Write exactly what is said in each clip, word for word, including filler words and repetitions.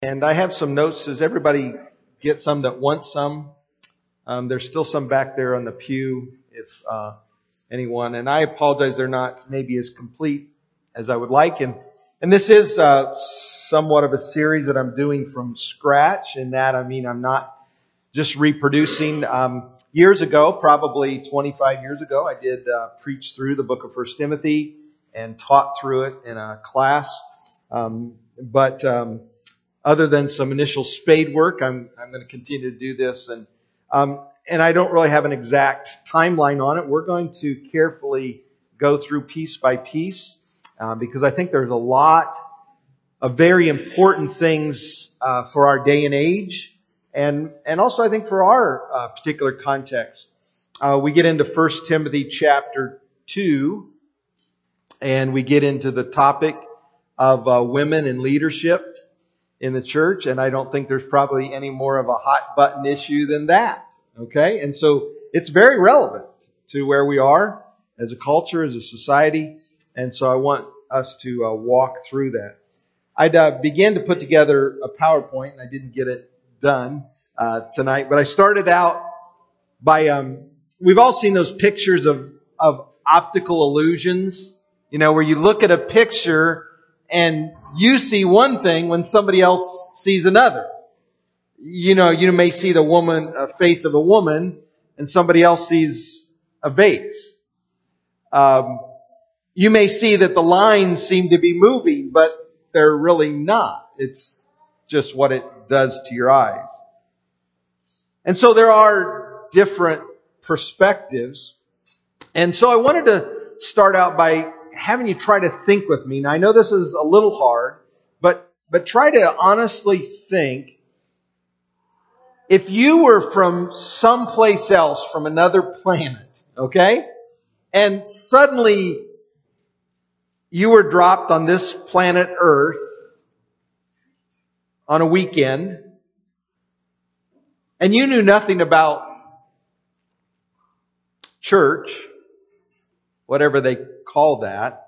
And I have some notes. Does everybody get some that wants some? Um, there's still some back there on the pew if uh, anyone. And I apologize, they're not maybe as complete as I would like. And and this is uh, somewhat of a series that I'm doing from scratch. In that, I mean, I'm not just reproducing. Um, years ago, probably twenty-five years ago, I did uh, preach through the book of First Timothy and taught through it in a class. Um, but um, other than some initial spade work, I'm I'm going to continue to do this, and um, and I don't really have an exact timeline on it. We're going to carefully go through piece by piece uh, because I think there's a lot of very important things uh, for our day and age, and and also I think for our uh, particular context. Uh, we get into First Timothy chapter two, and we get into the topic of uh, women in leadership in the church, and I don't think there's probably any more of a hot button issue than that. Okay? And so it's very relevant to where we are as a culture, as a society, and so I want us to uh, walk through that. I'd uh, began to put together a PowerPoint, and I didn't get it done uh, tonight, but I started out by, um, we've all seen those pictures of, of optical illusions, you know, where you look at a picture and you see one thing when somebody else sees another. You know, you may see the woman, a face of a woman, and somebody else sees a vase. Um, you may see that the lines seem to be moving, but they're really not. It's just what it does to your eyes. And so there are different perspectives. And so I wanted to start out by having you try to think with me. Now, I know this is a little hard, but but try to honestly think. If you were from someplace else, from another planet, okay, and suddenly you were dropped on this planet Earth on a weekend, and you knew nothing about church, whatever they call that,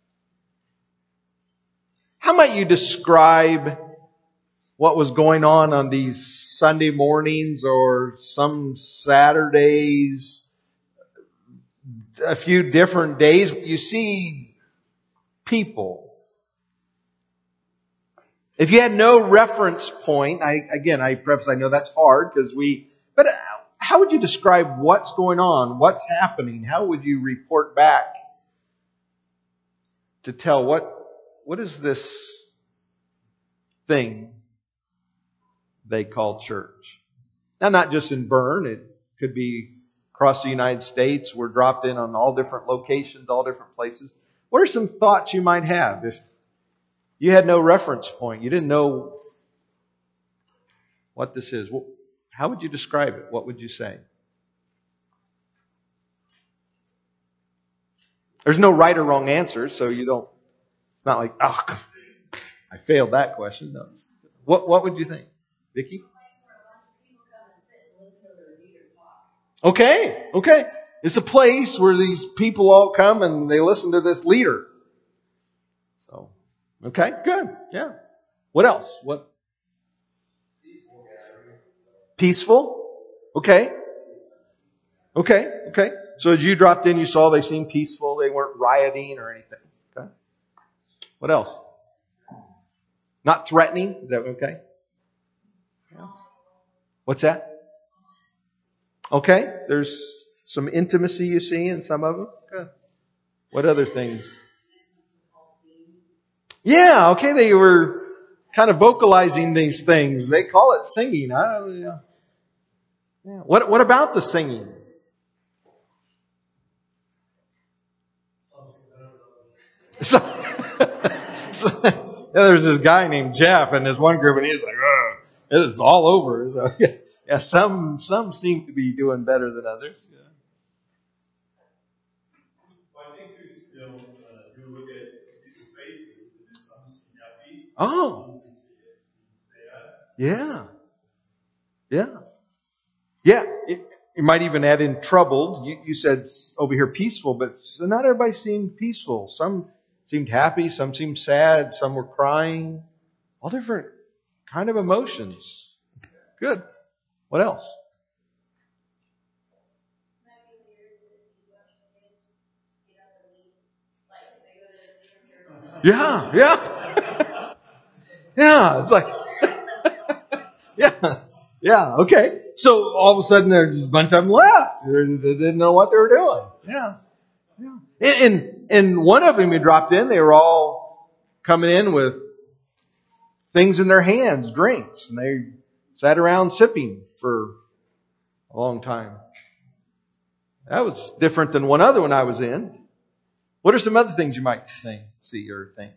how might you describe what was going on on these Sunday mornings or some Saturdays, a few different days? You see people. If you had no reference point, I, again, I preface, I know that's hard because we, but how would you describe what's going on? What's happening? How would you report back to tell what, what is this thing they call church? Now, not just in Bern, it could be across the United States. We're dropped in on all different locations, all different places. What are some thoughts you might have if you had no reference point? You didn't know what this is. How would you describe it? What would you say? There's no right or wrong answer, so you don't, it's not like, oh, I failed that question. No. What, what would you think? Vicki? Okay, okay. It's a place where these people all come and they listen to this leader. So, okay, good, yeah. What else? What? Peaceful? Okay. Okay, okay. So as you dropped in, you saw they seemed peaceful. They weren't rioting or anything. Okay. What else? Not threatening? Is that okay? Yeah. What's that? Okay. There's some intimacy you see in some of them. Good. What other things? Yeah, okay. They were kind of vocalizing these things. They call it singing. I don't know. Yeah. What, what about the singing? So, so yeah, there's this guy named Jeff in this one group, and he's like, ugh, it is all over. So, yeah, yeah, some some seem to be doing better than others. Yeah. Well, I think we still uh, do look at people's faces, and if some seem happy, Oh, say that. yeah, yeah, yeah. It, you might even add in troubled. You, you said over here peaceful, but not everybody seemed peaceful. Some seemed happy, some seemed sad, some were crying. All different kind of emotions. Good. What else? Yeah, yeah. Yeah, it's like, yeah, yeah, okay. So all of a sudden there's just a bunch of them left. They didn't know what they were doing. Yeah. Yeah. And, and, and one of them who dropped in, they were all coming in with things in their hands, drinks, and they sat around sipping for a long time. That was different than one other one I was in. What are some other things you might see, see or think?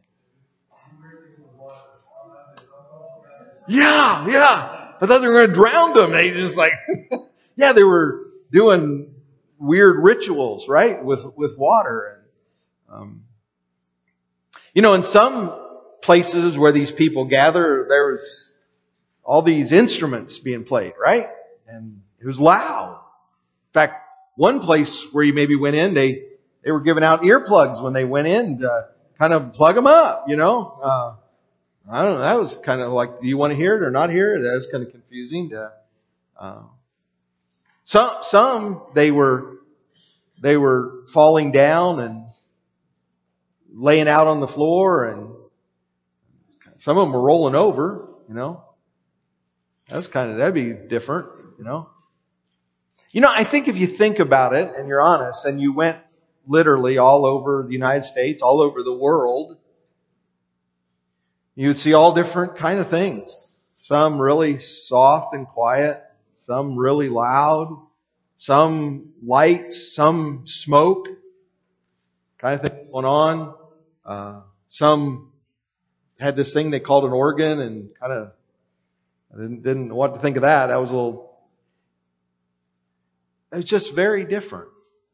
Yeah, yeah. I thought they were going to drown them. They just like, yeah, they were doing weird rituals, right, with with water. And um, you know, in some places where these people gather, there was all these instruments being played, right, and it was loud. In fact, one place where you maybe went in, they they were giving out earplugs when they went in to kind of plug them up, you know. Uh, I don't know. That was kind of like, do you want to hear it or not hear it? That was kind of confusing. To, uh, some, some they were, they were falling down and laying out on the floor, and some of them were rolling over. You know, that was kind of that'd be different. You know, you know. I think if you think about it and you're honest, and you went literally all over the United States, all over the world, you would see all different kind of things. Some really soft and quiet. Some really loud. Some lights. Some smoke. Kind of thing going on. Uh, some had this thing they called an organ, and kind of I didn't, didn't know what to think of that. That was a little... It was just very different.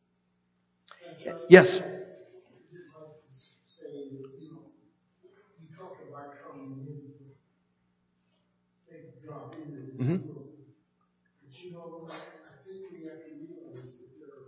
Yes? Mm-hmm. But you know, I think we have to realize that there are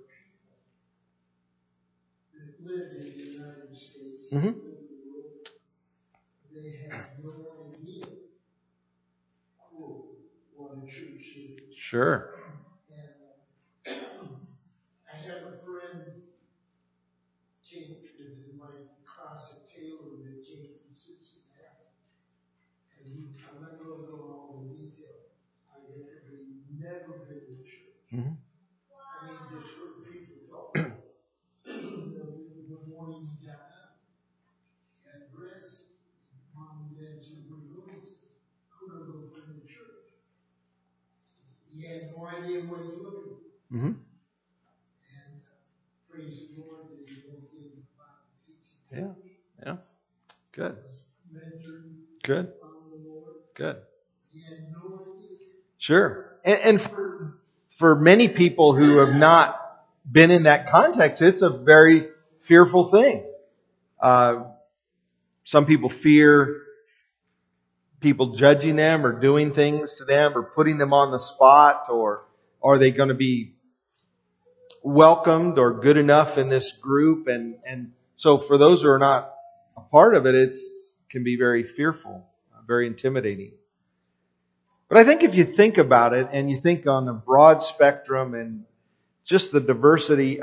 people that live in the United States, Mm-hmm. live in the world, they have no idea, quote, what a church is. Sure. And uh, I have a friend, Jake, is in my class at Taylor, that Jake from Cincinnati, and he, I'm not going to go all the details. I have never been to church. Mm-hmm. I mean, just heard people talk. The morning he got up, he had dressed, mom and dad said, "We're going to who to go find the church." He had no idea what he was looking for. Mm-hmm. And uh, praise the Lord that he won't give him Bible teaching. Yeah. Yeah. Good. Mentored, Good. found the Lord. Good. He had no idea. Sure. And, and for, for many people who have not been in that context, it's a very fearful thing. Uh, some people fear people judging them or doing things to them or putting them on the spot, or are they going to be welcomed or good enough in this group? And, and so for those who are not a part of it, it can be very fearful, very intimidating. But I think if you think about it and you think on a broad spectrum and just the diversity,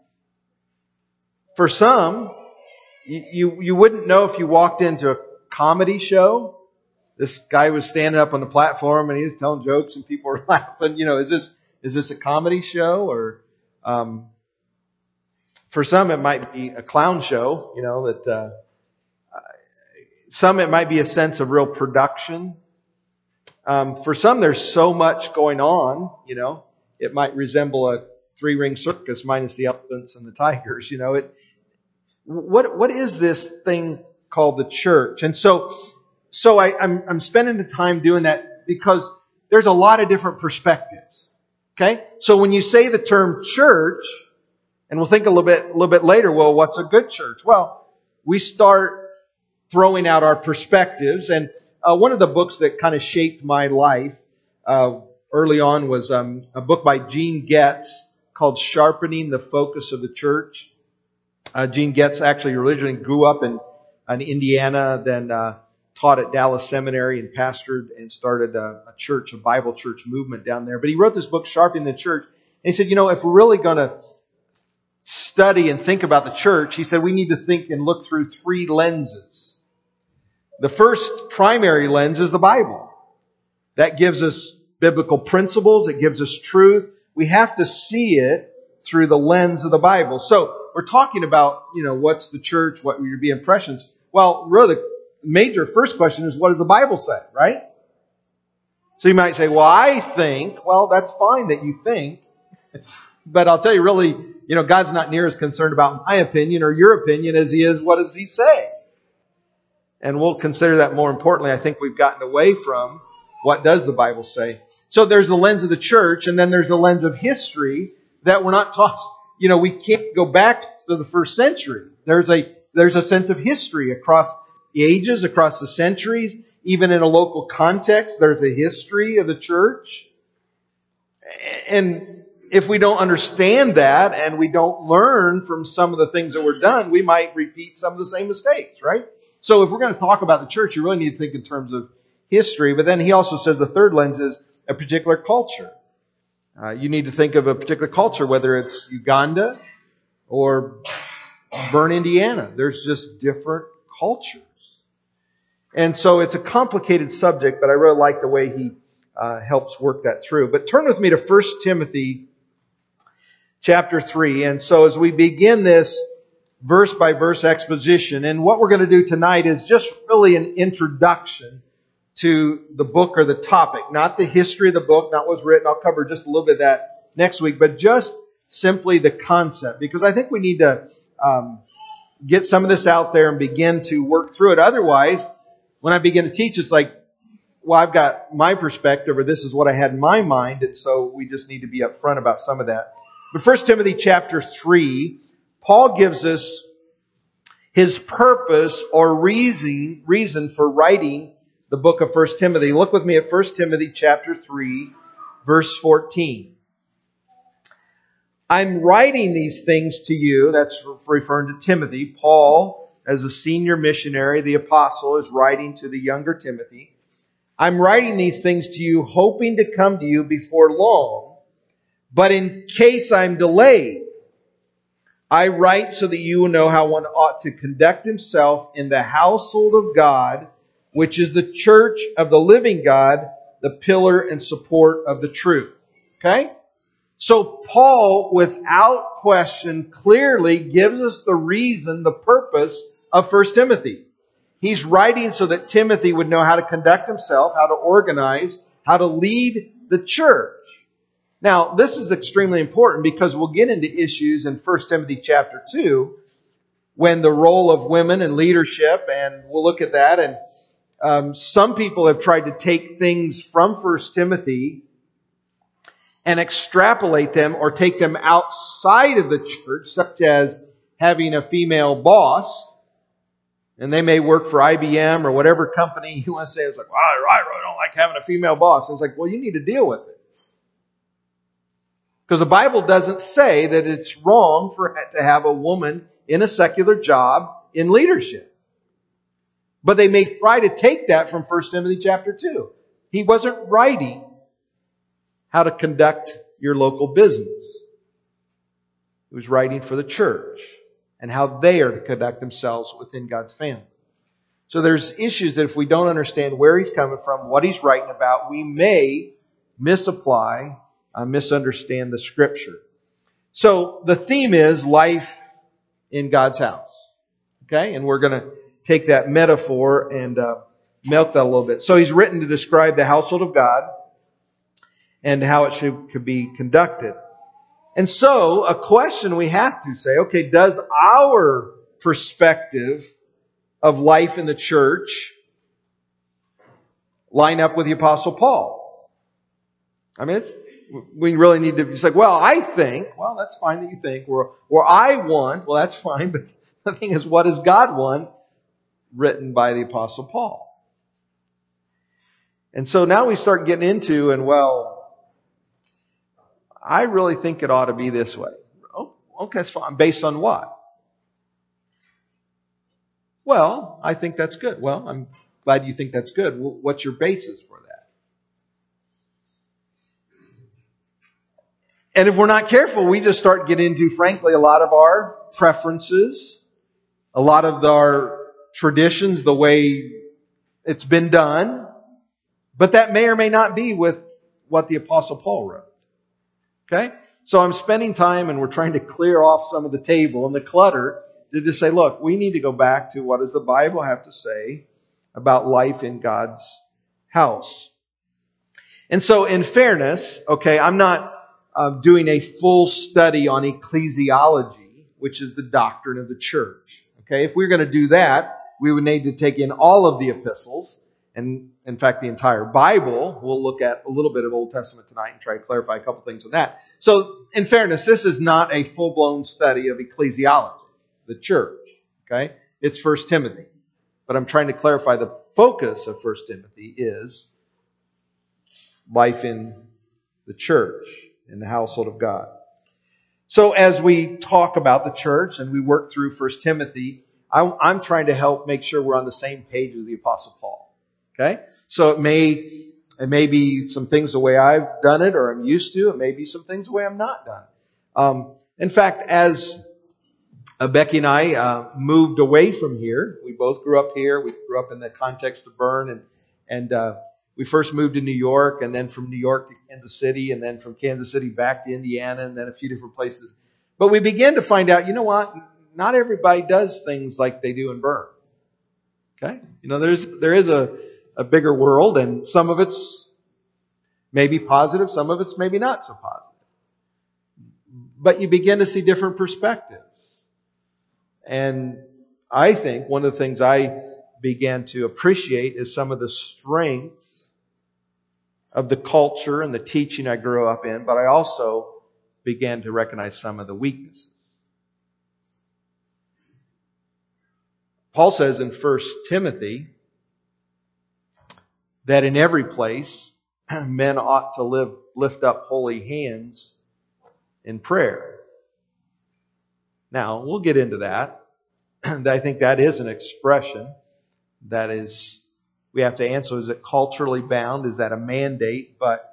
for some, you, you, you wouldn't know if you walked into a comedy show. This guy was standing up on the platform and he was telling jokes and people were laughing. You know, is this, is this a comedy show? Or, um, for some it might be a clown show, you know, that, uh, some it might be a sense of real production. Um, for some, there's so much going on, you know, it might resemble a three-ring circus minus the elephants and the tigers, you know. It, what, what is this thing called the church? And so, so I, I'm, I'm spending the time doing that because there's a lot of different perspectives. Okay? So when you say the term church, and we'll think a little bit, a little bit later, well, what's a good church? Well, we start throwing out our perspectives. And uh, one of the books that kind of shaped my life uh, early on was um, a book by Gene Getz called Sharpening the Focus of the Church. Uh, Gene Getz actually originally grew up in, in Indiana, then uh, taught at Dallas Seminary and pastored and started a, a church, a Bible church movement down there. But he wrote this book, Sharpening the Church. And he said, you know, if we're really going to study and think about the church, he said we need to think and look through three lenses. The first primary lens is the Bible. That gives us biblical principles. It gives us truth. We have to see it through the lens of the Bible. So we're talking about, you know, what's the church? What would be impressions? Well, really, the major first question is, what does the Bible say, right? So you might say, well, I think, well, that's fine that you think. But I'll tell you, really, you know, God's not near as concerned about my opinion or your opinion as He is what does He say. And we'll consider that more importantly. I think we've gotten away from what does the Bible say. So there's the lens of the church, and then there's the lens of history that we're not taught. You know, we can't go back to the first century. There's a there's a sense of history across the ages, across the centuries, even in a local context. There's a history of the church. And if we don't understand that and we don't learn from some of the things that were done, we might repeat some of the same mistakes, right? So if we're going to talk about the church, you really need to think in terms of history. But then he also says the third lens is a particular culture. Uh, you need to think of a particular culture, whether it's Uganda or Bern, Indiana. There's just different cultures. And so it's a complicated subject, but I really like the way he uh, helps work that through. But turn with me to First Timothy chapter three. And so as we begin this verse by verse exposition, and what we're going to do tonight is just really an introduction to the book or the topic, not the history of the book, not what's written. I'll cover just a little bit of that next week, but just simply the concept, because I think we need to um, get some of this out there and begin to work through it. Otherwise, when I begin to teach, it's like, well, I've got my perspective, or this is what I had in my mind, and so we just need to be upfront about some of that. But First Timothy chapter three, Paul gives us his purpose or reason, reason for writing the book of First Timothy. Look with me at First Timothy chapter three, verse fourteen. I'm writing these things to you, that's referring to Timothy. Paul, as a senior missionary, the apostle, is writing to the younger Timothy. I'm writing these things to you, hoping to come to you before long. But in case I'm delayed, I write so that you will know how one ought to conduct himself in the household of God, which is the church of the living God, the pillar and support of the truth. Okay? So Paul, without question, clearly gives us the reason, the purpose of First Timothy. He's writing so that Timothy would know how to conduct himself, how to organize, how to lead the church. Now, this is extremely important because we'll get into issues in First Timothy chapter two when the role of women in leadership, and we'll look at that. And um, some people have tried to take things from First Timothy and extrapolate them or take them outside of the church, such as having a female boss. And they may work for I B M or whatever company you want to say. It's like, well, I really don't like having a female boss. And it's like, well, you need to deal with it. Because the Bible doesn't say that it's wrong for to have a woman in a secular job in leadership. But they may try to take that from First Timothy chapter two. He wasn't writing how to conduct your local business. He was writing for the church and how they are to conduct themselves within God's family. So there's issues that if we don't understand where he's coming from, what he's writing about, we may misapply, uh, misunderstand the Scripture. So the theme is life in God's house. Okay? And we're going to take that metaphor and uh, milk that a little bit. So he's written to describe the household of God and how it should could be conducted. And so, a question we have to say, okay, does our perspective of life in the church line up with the Apostle Paul? I mean, it's, we really need to be like, well, I think, well, that's fine that you think, or, or I want, well, that's fine, but the thing is, what does God want? Written by the Apostle Paul. And so now we start getting into, and well, I really think it ought to be this way. Oh, okay, that's fine. Based on what? Well, I think that's good. Well, I'm glad you think that's good. What's your basis for that? And if we're not careful, we just start getting into, frankly, a lot of our preferences, a lot of our traditions, the way it's been done. But that may or may not be with what the Apostle Paul wrote. Okay? So I'm spending time and we're trying to clear off some of the table and the clutter to just say, look, we need to go back to what does the Bible have to say about life in God's house. And so in fairness, okay, I'm not uh, doing a full study on ecclesiology, which is the doctrine of the church. Okay, if we we're going to do that, we would need to take in all of the epistles, and in fact the entire Bible. We'll look at a little bit of Old Testament tonight and try to clarify a couple things on that. So in fairness, this is not a full-blown study of ecclesiology, the church. Okay, it's First Timothy. But I'm trying to clarify the focus of First Timothy is life in the church, in the household of God. So as we talk about the church and we work through First Timothy, I'm, I'm trying to help make sure we're on the same page as the Apostle Paul. Okay? So it may, it may be some things the way I've done it or I'm used to. It may be some things the way I'm not done. Um, in fact, as uh, Becky and I uh, moved away from here, we both grew up here. We grew up in the context of Bern, and and uh, we first moved to New York, and then from New York to Kansas City, and then from Kansas City back to Indiana, and then a few different places. But we began to find out, you know what? Not everybody does things like they do in Bern. Okay? You know, there's there is a, a bigger world, and some of it's maybe positive, some of it's maybe not so positive. But you begin to see different perspectives. And I think one of the things I began to appreciate is some of the strengths of the culture and the teaching I grew up in, but I also began to recognize some of the weaknesses. Paul says in First Timothy that in every place men ought to live, lift up holy hands in prayer. Now, we'll get into that. I think that is an expression that is, we have to answer, is it culturally bound? Is that a mandate? But,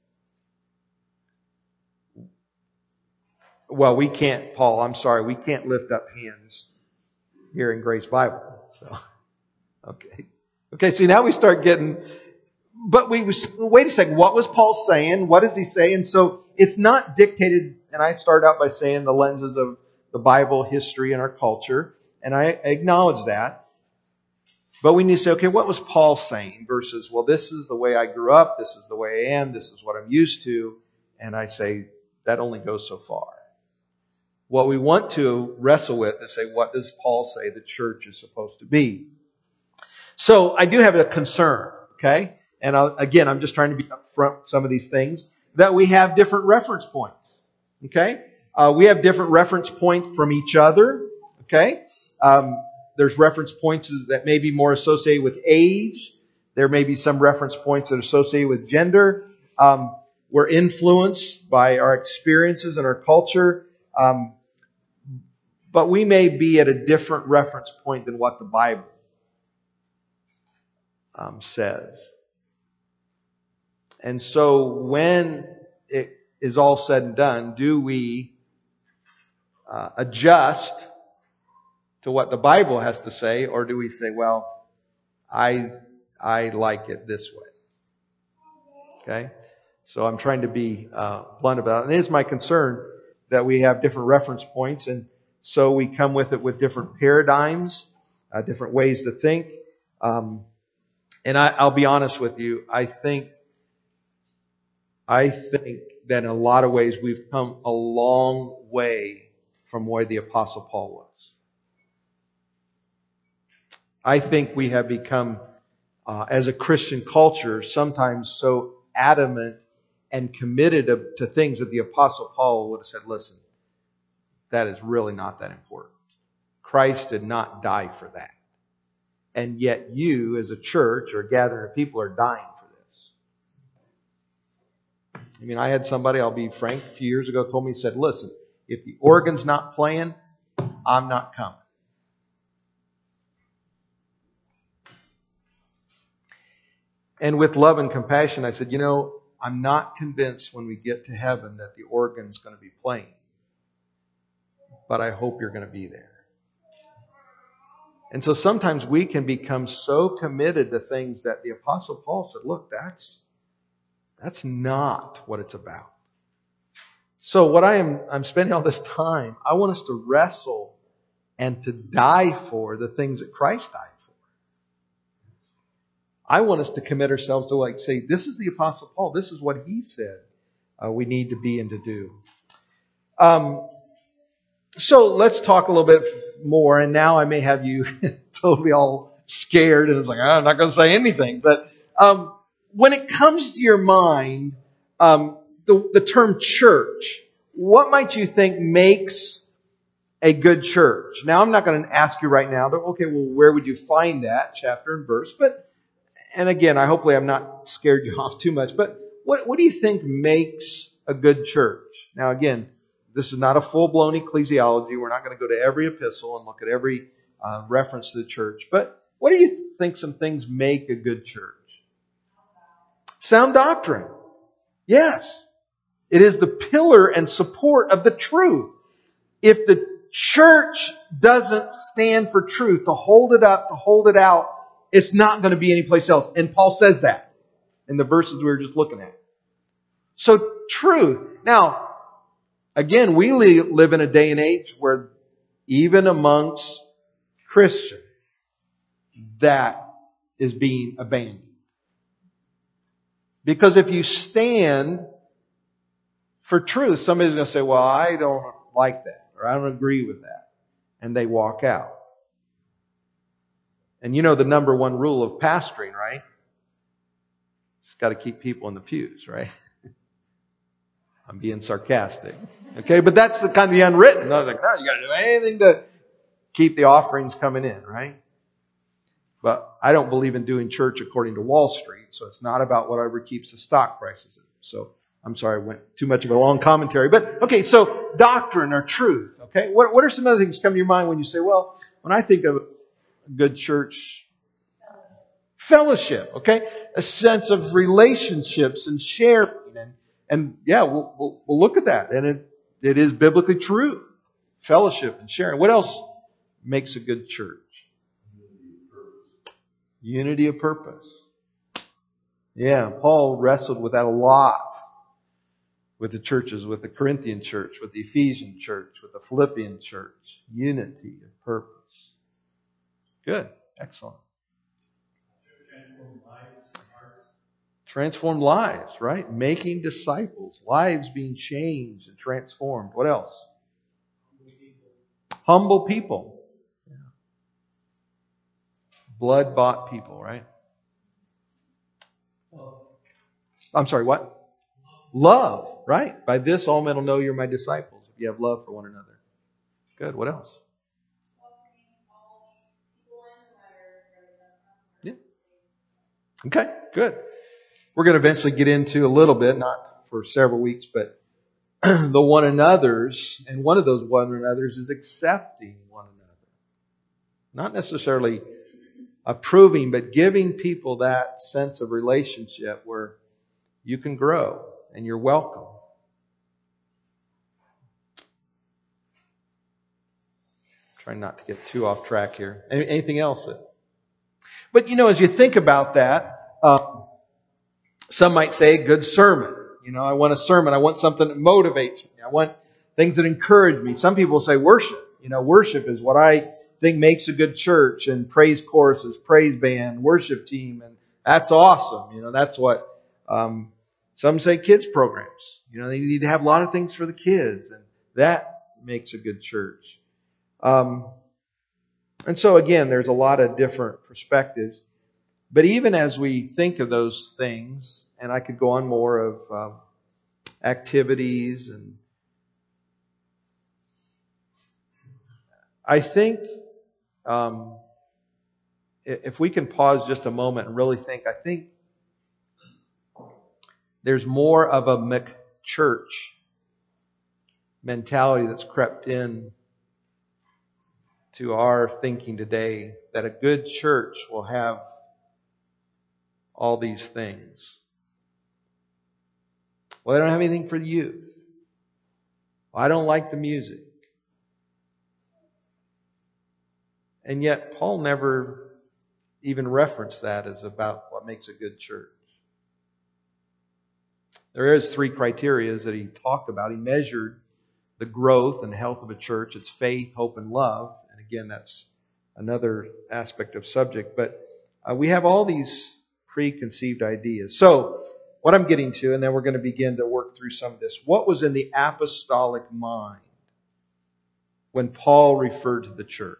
well, we can't, Paul, I'm sorry, we can't lift up hands here in Grace Bible. So, okay. Okay, see, now we start getting, but we, wait a second, what was Paul saying? What is he saying? So, it's not dictated, and I started out by saying the lenses of the Bible, history, and our culture, and I acknowledge that. But we need to say, okay, what was Paul saying versus, well, this is the way I grew up, this is the way I am, this is what I'm used to, and I say that only goes so far. What we want to wrestle with is say, what does Paul say the church is supposed to be? So I do have a concern, okay? And I'll, again, I'm just trying to be upfront with some of these things, that we have different reference points, okay? Uh, we have different reference points from each other, okay? Um, there's reference points that may be more associated with age. There may be some reference points that are associated with gender. Um, we're influenced by our experiences and our culture. Um, but we may be at a different reference point than what the Bible um, says. And so when it is all said and done, do we uh, adjust to what the Bible has to say, or do we say, well, I I like it this way? Okay? So I'm trying to be uh, blunt about it. And it is my concern that we have different reference points, and so we come with it with different paradigms, uh, different ways to think. Um, and I, I'll be honest with you, I think I think that in a lot of ways we've come a long way from where the Apostle Paul was. I think we have become, uh, as a Christian culture, sometimes so adamant and committed to, to things that the Apostle Paul would have said, listen, that is really not that important. Christ did not die for that. And yet you, as a church or gathering of people, are dying for this. I mean, I had somebody, I'll be frank, a few years ago told me, he said, listen, if the organ's not playing, I'm not coming. And with love and compassion, I said, you know, I'm not convinced when we get to heaven that the organ's going to be playing. But I hope you're going to be there. And so sometimes we can become so committed to things that the Apostle Paul said, look, that's, that's not what it's about. So what I am, I'm spending all this time, I want us to wrestle and to die for the things that Christ died for. I want us to commit ourselves to like say, this is the Apostle Paul. This is what he said uh, we need to be and to do. Um, so let's talk a little bit more. And now I may have you totally all scared and it's like, I'm not going to say anything. But um, when it comes to your mind, um, the, the term church, what might you think makes a good church? Now, I'm not going to ask you right now, but okay, well, where would you find that chapter and verse? But And again, I hopefully I'm not scared you off too much, but what, what do you think makes a good church? Now again, this is not a full-blown ecclesiology. We're not going to go to every epistle and look at every uh, reference to the church. But what do you think some things make a good church? Sound doctrine. Yes. It is the pillar and support of the truth. If the church doesn't stand for truth, to hold it up, to hold it out, it's not going to be anyplace else. And Paul says that in the verses we were just looking at. So truth. Now, again, we live in a day and age where even amongst Christians, that is being abandoned. Because if you stand for truth, somebody's going to say, well, I don't like that, or I don't agree with that. And they walk out. And you know the number one rule of pastoring, right? It's got to keep people in the pews, right? I'm being sarcastic. Okay, but that's the kind of the unwritten. I was like, no, you got to do anything to keep the offerings coming in, right? But I don't believe in doing church according to Wall Street, so it's not about whatever keeps the stock prices. So I'm sorry, I went too much of a long commentary. But okay, so doctrine or truth. Okay, what what are some other things come to your mind when you say, well, when I think of a good church? Fellowship, okay? A sense of relationships and sharing. And, and yeah, we'll, we'll, we'll look at that. And it, it is biblically true. Fellowship and sharing. What else makes a good church? Unity of purpose. Yeah, Paul wrestled with that a lot. With the churches, with the Corinthian church, with the Ephesian church, with the Philippian church. Unity of purpose. Good. Excellent. Transformed lives, right? Making disciples. Lives being changed and transformed. What else? Humble people. Yeah. Blood-bought people, right? I'm sorry, what? Love, right? By this all men will know you're my disciples, if you have love for one another. Good. What else? Yeah. Okay, good. We're going to eventually get into a little bit, not for several weeks, but the one another's, and one of those one another's is accepting one another. Not necessarily approving, but giving people that sense of relationship where you can grow and you're welcome. Trying not to get too off track here. Anything else? But you know, as you think about that, um, some might say good sermon. You know, I want a sermon. I want something that motivates me. I want things that encourage me. Some people say worship. You know, worship is what I think makes a good church, and praise choruses, praise band, worship team, and that's awesome. You know, that's what um, some say kids programs. You know, they need to have a lot of things for the kids, and that makes a good church. Um, and so again, there's a lot of different perspectives. But even as we think of those things, and I could go on more of um, activities, and I think um, if we can pause just a moment and really think, I think there's more of a McChurch mentality that's crept in to our thinking today, that a good church will have all these things. Well, they don't have anything for the youth. Well, I don't like the music. And yet, Paul never even referenced that as about what makes a good church. There is three criteria that he talked about. He measured the growth and health of a church. It's faith, hope, and love. And again, that's another aspect of subject. But uh, we have all these preconceived ideas. So, what I'm getting to, and then we're going to begin to work through some of this. What was in the apostolic mind when Paul referred to the church?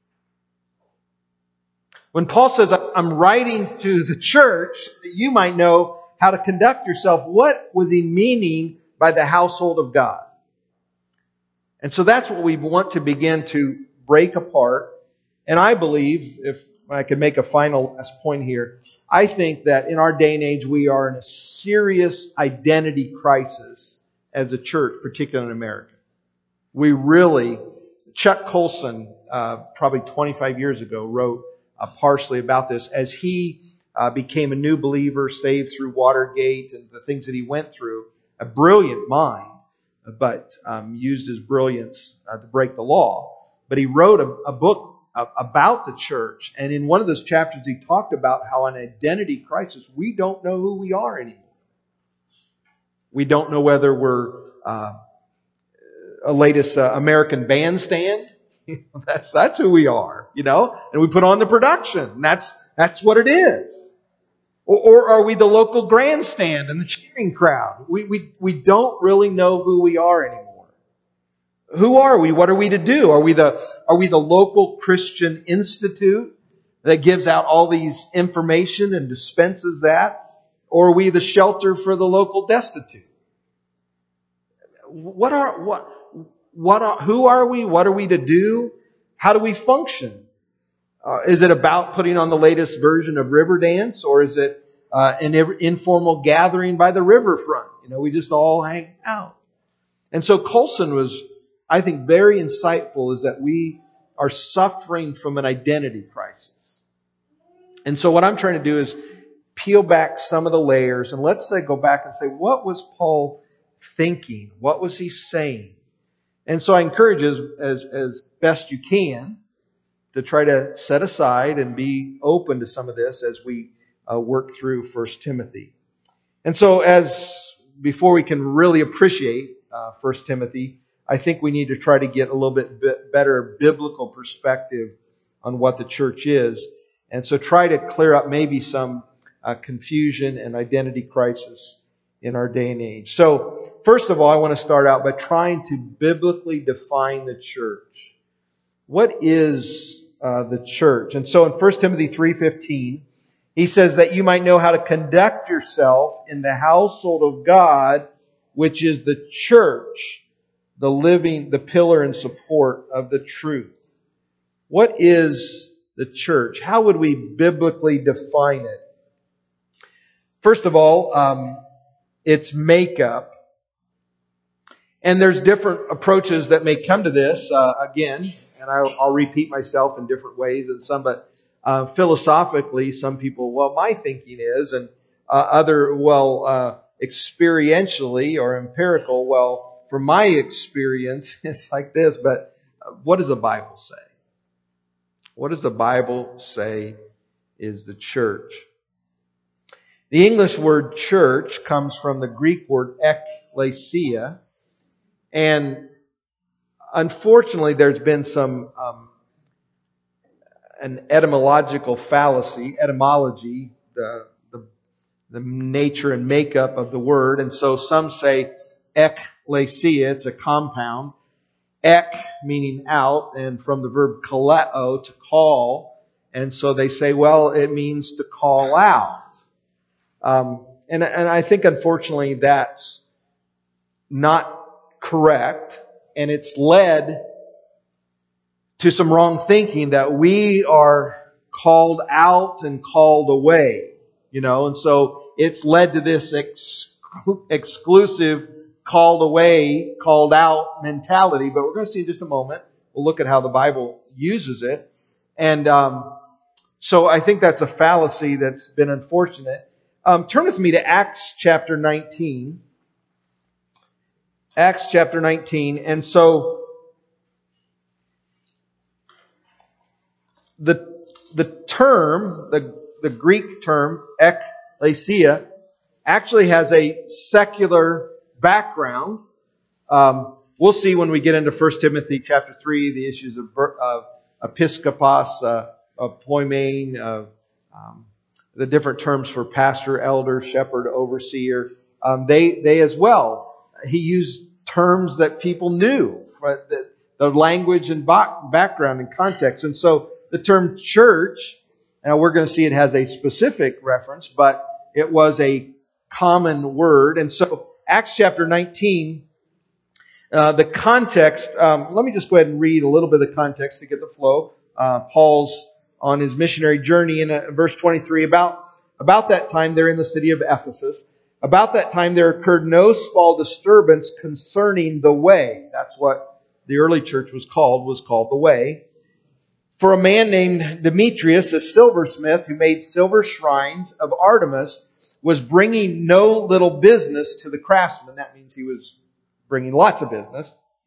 When Paul says, I'm writing to the church that you might know how to conduct yourself, what was he meaning by the household of God? And so that's what we want to begin to break apart. And I believe, if I could make a final last point here, I think that in our day and age we are in a serious identity crisis as a church, particularly in America. We really, Chuck Colson, uh, probably twenty-five years ago, wrote uh, partially about this as he uh, became a new believer, saved through Watergate and the things that he went through. A brilliant mind, but um, used his brilliance uh, to break the law. But he wrote a, a book about the church. And in one of those chapters, he talked about how an identity crisis, we don't know who we are anymore. We don't know whether we're uh, a latest uh, American Bandstand. that's that's who we are, you know. And we put on the production. And that's that's what it is. Or, or are we the local grandstand and the cheering crowd? We we we don't really know who we are anymore. Who are we? What are we to do? Are we the are we the local Christian institute that gives out all these information and dispenses that? Or are we the shelter for the local destitute? What are what what are who are we? What are we to do? How do we function? Uh, is it about putting on the latest version of Riverdance, or is it uh, an informal gathering by the riverfront? You know, we just all hang out. And so Colson was, I think, very insightful, is that we are suffering from an identity crisis. And so what I'm trying to do is peel back some of the layers, and let's say go back and say, what was Paul thinking? What was he saying? And so I encourage you, as, as, as best you can, to try to set aside and be open to some of this as we uh, work through First Timothy. And so as before we can really appreciate uh, First Timothy, I think we need to try to get a little bit better biblical perspective on what the church is. And so try to clear up maybe some uh, confusion and identity crisis in our day and age. So first of all, I want to start out by trying to biblically define the church. What is uh, the church? And so in First Timothy three fifteen, he says that you might know how to conduct yourself in the household of God, which is the church, the living, the pillar and support of the truth. What is the church? How would we biblically define it? First of all, um, its makeup. And there's different approaches that may come to this. Uh, again, and I'll, I'll repeat myself in different ways and some, but uh, philosophically, some people, well, my thinking is, and uh, other, well, uh, experientially or empirical, well, from my experience, it's like this, but what does the Bible say? What does the Bible say is the church? The English word church comes from the Greek word ekklesia, and unfortunately there's been some um, an etymological fallacy, etymology, the, the the nature and makeup of the word, and so some say ekklesia, it's a compound. Ek meaning out, and from the verb kaleo, to call. And so they say, well, it means to call out. Um, and, and I think, unfortunately, that's not correct. And it's led to some wrong thinking that we are called out and called away. You know, and so it's led to this ex- exclusive called away, called out mentality, but we're going to see in just a moment. We'll look at how the Bible uses it. And um, so I think that's a fallacy that's been unfortunate. Um, turn with me to Acts chapter nineteen. Acts chapter nineteen. And so the the term, the, the Greek term, ekklesia, actually has a secular background. Um, we'll see when we get into First Timothy chapter three, the issues of, of episkopos, uh, of poimen, of um, the different terms for pastor, elder, shepherd, overseer. Um, they they as well. He used terms that people knew, right? the, the language and background and context. And so the term church, now we're going to see it has a specific reference, but it was a common word. And so Acts chapter nineteen, uh, the context, um, let me just go ahead and read a little bit of the context to get the flow. Uh, Paul's on his missionary journey in uh, verse twenty-three. About, about that time, they're in the city of Ephesus. About that time, there occurred no small disturbance concerning the way. That's what the early church was called, was called the way. For a man named Demetrius, a silversmith who made silver shrines of Artemis, was bringing no little business to the craftsmen. That means he was bringing lots of business.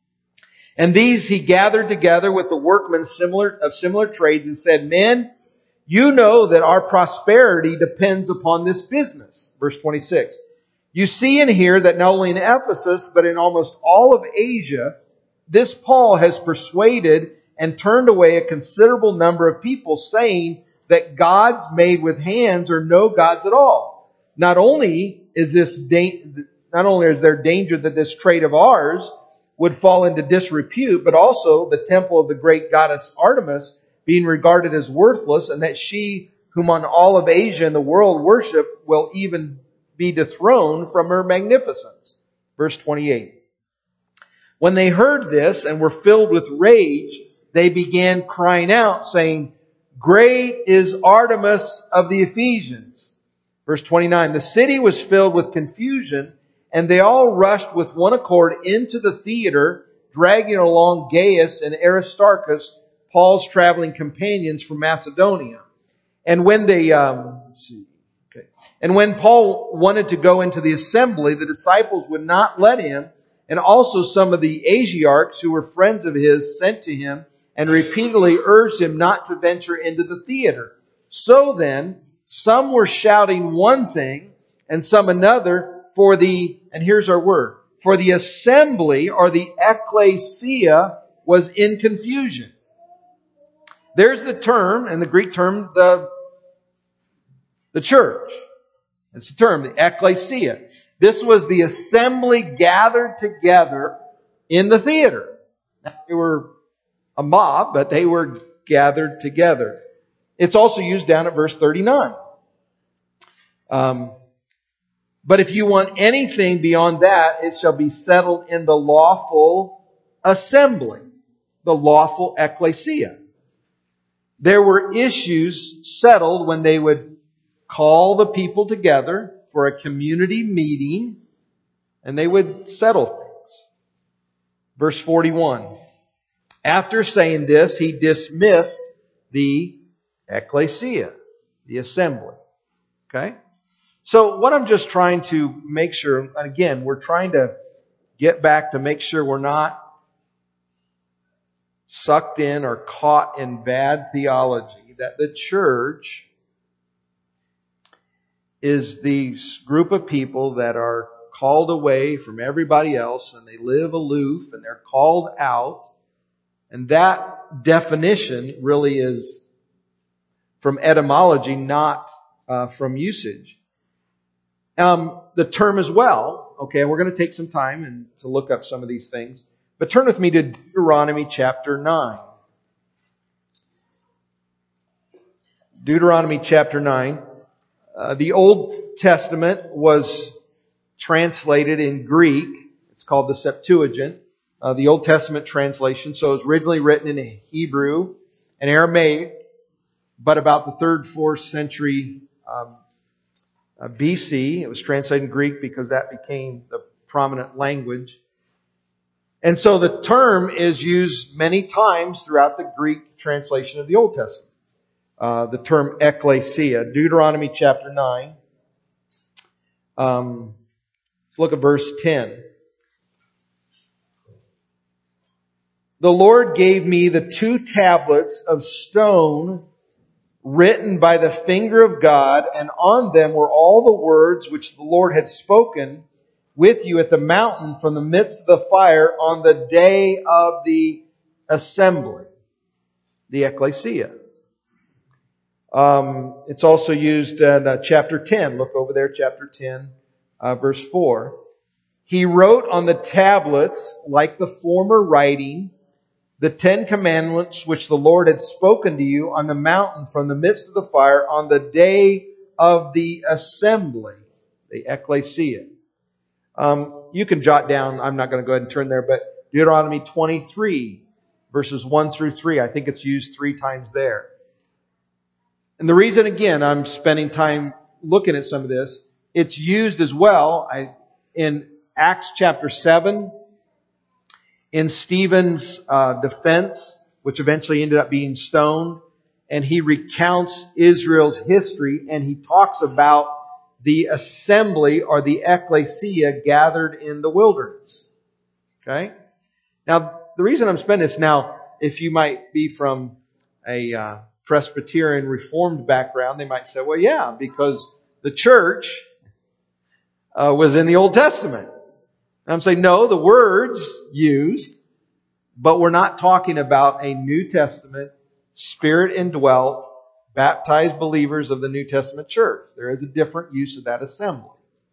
And these he gathered together with the workmen similar of similar trades and said, "Men, you know that our prosperity depends upon this business." Verse twenty-six. "You see and hear that not only in Ephesus, but in almost all of Asia, this Paul has persuaded and turned away a considerable number of people, saying that gods made with hands are no gods at all. Not only is this da- not only is there danger that this trade of ours would fall into disrepute, but also the temple of the great goddess Artemis being regarded as worthless, and that she whom on all of Asia and the world worship will even be dethroned from her magnificence." Verse twenty-eight. "When they heard this and were filled with rage, they began crying out, saying, 'Great is Artemis of the Ephesians.'" Verse twenty-nine. "The city was filled with confusion, and they all rushed with one accord into the theater, dragging along Gaius and Aristarchus, Paul's traveling companions from Macedonia. And when they, um, let's see, okay. And when Paul wanted to go into the assembly, the disciples would not let him, and also some of the Asiarchs who were friends of his sent to him and repeatedly urged him not to venture into the theater. So then, some were shouting one thing and some another, for the, and here's our word, for the assembly or the ekklesia was in confusion." There's the term, and the Greek term, the, the church. It's the term, the ekklesia. This was the assembly gathered together in the theater. Now, they were a mob, but they were gathered together. It's also used down at verse thirty-nine. Um, But if you want anything beyond that, it shall be settled in the lawful assembly, the lawful ekklesia. There were issues settled when they would call the people together for a community meeting, and they would settle things. Verse forty-one. After saying this, he dismissed the ekklesia, the assembly. Okay? So what I'm just trying to make sure, and again, we're trying to get back to make sure we're not sucked in or caught in bad theology, that the church is these group of people that are called away from everybody else and they live aloof and they're called out. And that definition really is from etymology, not uh, from usage. Um, the term as well, okay, we're going to take some time and to look up some of these things. But turn with me to Deuteronomy chapter nine. Deuteronomy chapter nine. Uh, the Old Testament was translated in Greek. It's called the Septuagint, uh, the Old Testament translation. So it was originally written in Hebrew and Aramaic, but about the third, fourth century um, uh, B C, it was translated in Greek because that became the prominent language. And so the term is used many times throughout the Greek translation of the Old Testament. Uh, the term ekklesia, Deuteronomy chapter nine. Um, let's look at verse ten. The Lord gave me the two tablets of stone written by the finger of God, and on them were all the words which the Lord had spoken with you at the mountain from the midst of the fire on the day of the assembly, the ecclesia. Um, it's also used in uh, chapter ten. Look over there, chapter ten, uh, verse four. He wrote on the tablets, like the former writing, the Ten Commandments which the Lord had spoken to you on the mountain from the midst of the fire on the day of the assembly, the ecclesia. Um, you can jot down, I'm not going to go ahead and turn there, but Deuteronomy twenty-three, verses one through three. I think it's used three times there. And the reason, again, I'm spending time looking at some of this, it's used as well I, in Acts chapter seven, in Stephen's uh, defense, which eventually ended up being stoned, and he recounts Israel's history, and he talks about the assembly or the ecclesia gathered in the wilderness. Okay? Now, the reason I'm spending this now, if you might be from a uh, Presbyterian Reformed background, they might say, well, yeah, because the church uh, was in the Old Testament. And I'm saying, no, the words used, but we're not talking about a New Testament, Spirit indwelt, baptized believers of the New Testament church. There is a different use of that assembly.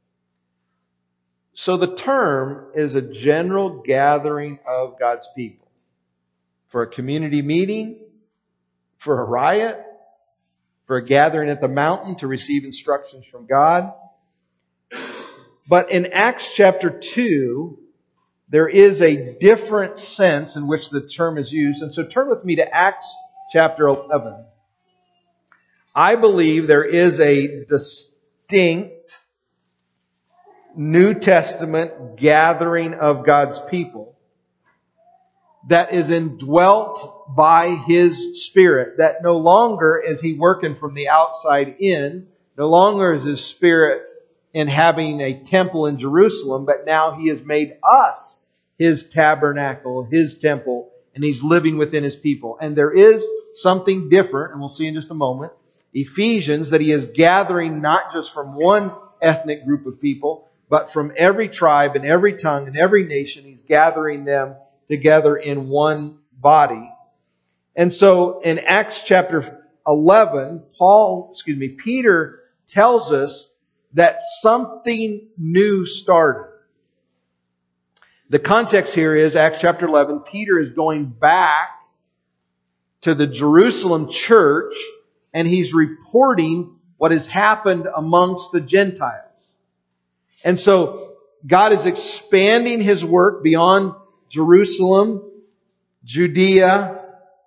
So the term is a general gathering of God's people. For a community meeting, for a riot, for a gathering at the mountain to receive instructions from God. But in Acts chapter two, there is a different sense in which the term is used. And so turn with me to Acts chapter eleven. I believe there is a distinct New Testament gathering of God's people that is indwelt by His Spirit. That no longer is He working from the outside in. No longer is His Spirit inhabiting a temple in Jerusalem, but now He has made us His tabernacle, His temple, and He's living within His people. And there is something different, and we'll see in just a moment, Ephesians, that He is gathering not just from one ethnic group of people, but from every tribe and every tongue and every nation. He's gathering them together in one body. And so in Acts chapter eleven, Paul, excuse me, Peter tells us that something new started. The context here is Acts chapter eleven. Peter is going back to the Jerusalem church, and he's reporting what has happened amongst the Gentiles. And so God is expanding His work beyond Jerusalem, Judea,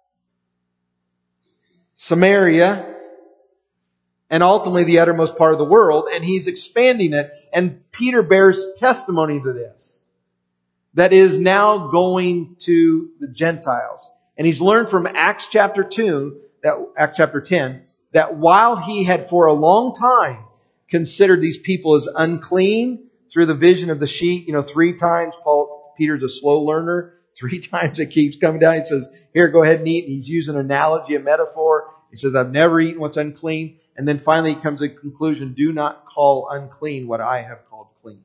Samaria, and ultimately the uttermost part of the world, and He's expanding it. And Peter bears testimony to this, that is now going to the Gentiles. And he's learned from Acts chapter two, that Acts chapter ten, that while he had for a long time considered these people as unclean through the vision of the sheet, you know, three times Paul Peter's a slow learner. Three times it keeps coming down. He says, here, go ahead and eat. And he's using an analogy, a metaphor. He says, I've never eaten what's unclean. And then finally he comes to the conclusion, do not call unclean what I have called clean.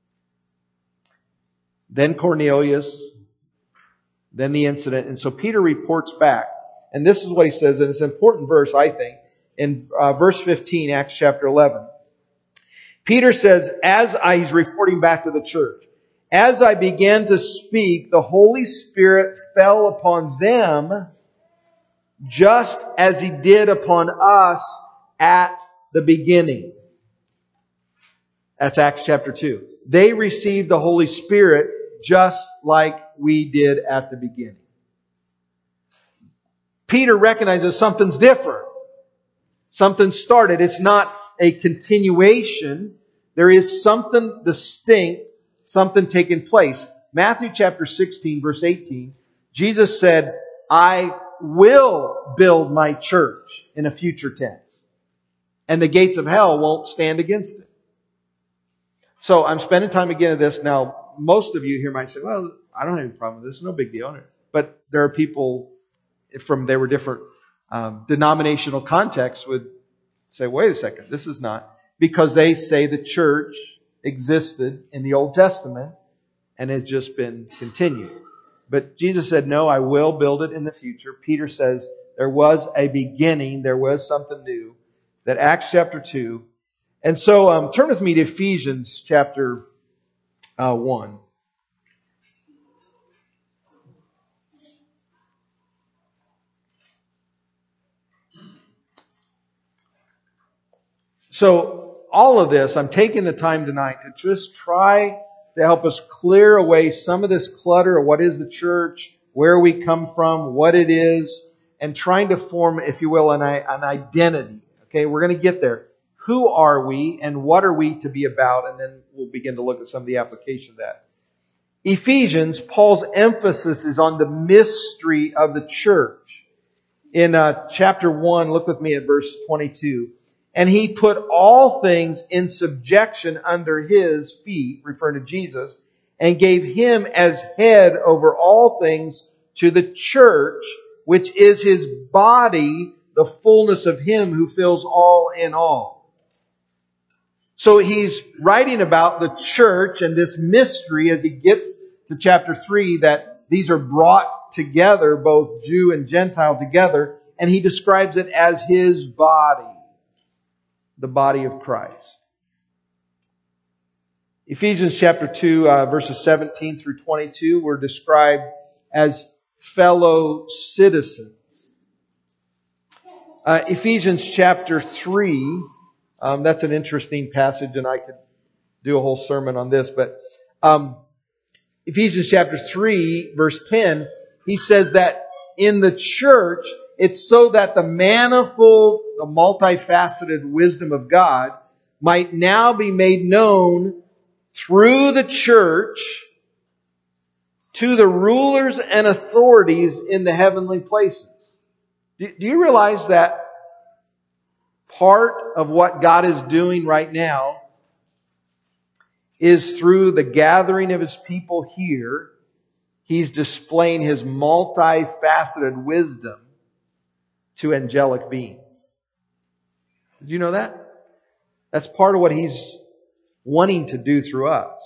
Then Cornelius, then the incident. And so Peter reports back. And this is what he says, and it's an important verse, I think, in uh, verse fifteen, Acts chapter eleven. Peter says, as I, he's reporting back to the church, as I began to speak, the Holy Spirit fell upon them just as He did upon us at the beginning. That's Acts chapter two. They received the Holy Spirit just like we did at the beginning. Peter recognizes something's different. Something started. It's not a continuation. There is something distinct, something taking place. Matthew chapter sixteen, verse eighteen, Jesus said, I will build my church, in a future tense, and the gates of hell won't stand against it. So I'm spending time again at this. Now, most of you here might say, well, I don't have any problem with this. No big deal. But there are people from, they were different um, denominational contexts would say, wait a second, this is not. Because they say the church existed in the Old Testament and has just been continued. But Jesus said, no, I will build it in the future. Peter says there was a beginning, there was something new. That Acts chapter two. And so um, turn with me to Ephesians chapter uh, one. So all of this, I'm taking the time tonight to just try to help us clear away some of this clutter of what is the church, where we come from, what it is, and trying to form, if you will, an, an identity. Okay, we're going to get there. Who are we and what are we to be about? And then we'll begin to look at some of the application of that. Ephesians, Paul's emphasis is on the mystery of the church. In uh, chapter one, look with me at verse twenty-two. And he put all things in subjection under his feet, referring to Jesus, and gave him as head over all things to the church, which is his body, the fullness of him who fills all in all. So he's writing about the church and this mystery as he gets to chapter three, that these are brought together, both Jew and Gentile together, and he describes it as his body, the body of Christ. Ephesians chapter two, uh, verses seventeen through twenty-two were described as fellow citizens. Uh, Ephesians chapter three, um, that's an interesting passage, and I could do a whole sermon on this, but um, Ephesians chapter three, verse ten, he says that in the church, it's so that the manifold, the multifaceted wisdom of God might now be made known through the church to the rulers and authorities in the heavenly places. Do you realize that part of what God is doing right now is through the gathering of His people here, He's displaying His multifaceted wisdom to angelic beings. Did you know that? That's part of what He's wanting to do through us.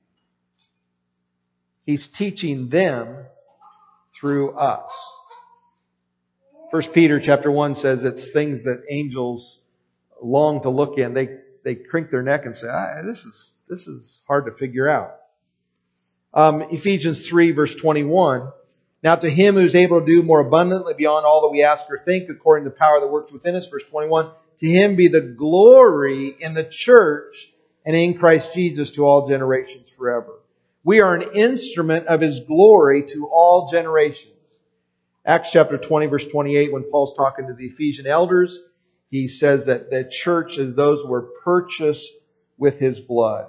He's teaching them through us. First Peter chapter one says it's things that angels long to look in. They they crink their neck and say, ah, this is this is hard to figure out. Um, Ephesians three verse twenty-one. Now to Him who is able to do more abundantly beyond all that we ask or think, according to the power that works within us. Verse twenty-one. To Him be the glory in the church and in Christ Jesus to all generations forever. We are an instrument of His glory to all generations. Acts chapter twenty verse twenty-eight, when Paul's talking to the Ephesian elders, he says that the church is those who were purchased with His blood.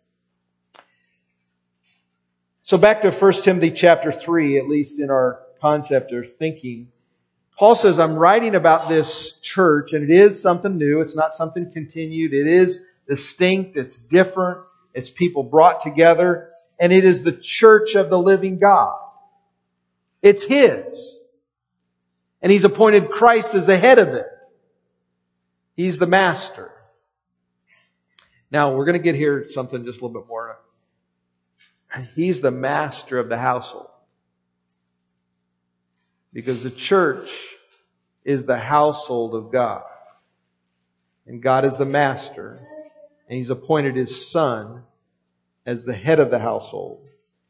So back to First Timothy chapter three, at least in our concept or thinking. Paul says, I'm writing about this church, and it is something new. It's not something continued. It is distinct. It's different. It's people brought together. And it is the church of the living God. It's His. And He's appointed Christ as the head of it. He's the master. Now, we're going to get here to something just a little bit more. He's the master of the household. Because the church is the household of God. And God is the master. And He's appointed His Son as the head of the household.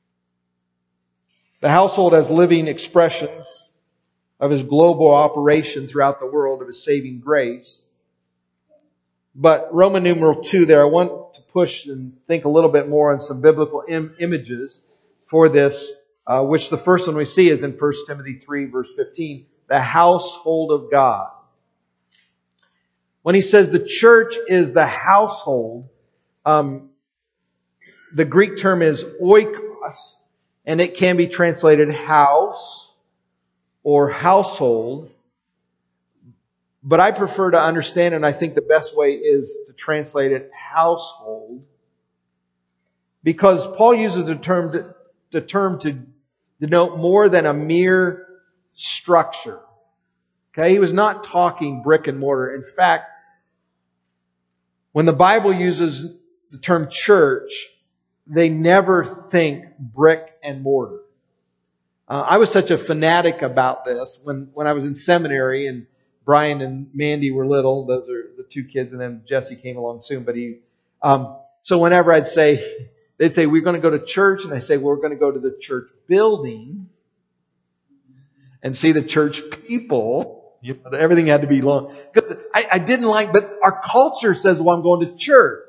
The household has living expressions of His global operation throughout the world of His saving grace. But Roman numeral two there, I want to push and think a little bit more on some biblical im- images for this, uh, which the first one we see is in First Timothy three verse fifteen, the household of God. When he says the church is the household, um, the Greek term is oikos, and it can be translated house or household. But I prefer to understand, and I think the best way is to translate it household, Because Paul uses the term to, the term to denote more than a mere structure. Okay, he was not talking brick and mortar. In fact, when the Bible uses the term church, they never think brick and mortar. Uh, I was such a fanatic about this when, when I was in seminary and Brian and Mandy were little. Those are the two kids, and then Jesse came along soon. But he, um, so whenever I'd say, they'd say, we're going to go to church, and I say, we're going to go to the church building and see the church people. You know, everything had to be long. I, I didn't like, but our culture says, well, I'm going to church.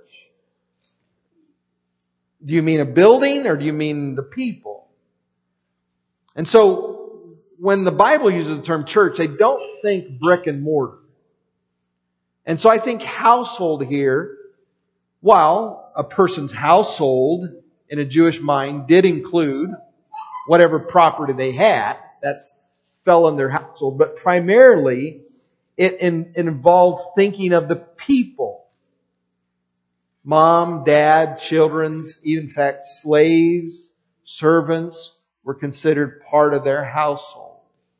Do you mean a building or do you mean the people? And so when the Bible uses the term church, they don't think brick and mortar. And so I think household here, while a person's household in a Jewish mind did include whatever property they had, that's fell in their household, but primarily it, in, it involved thinking of the people. Mom, dad, children's, even in fact slaves, servants were considered part of their household.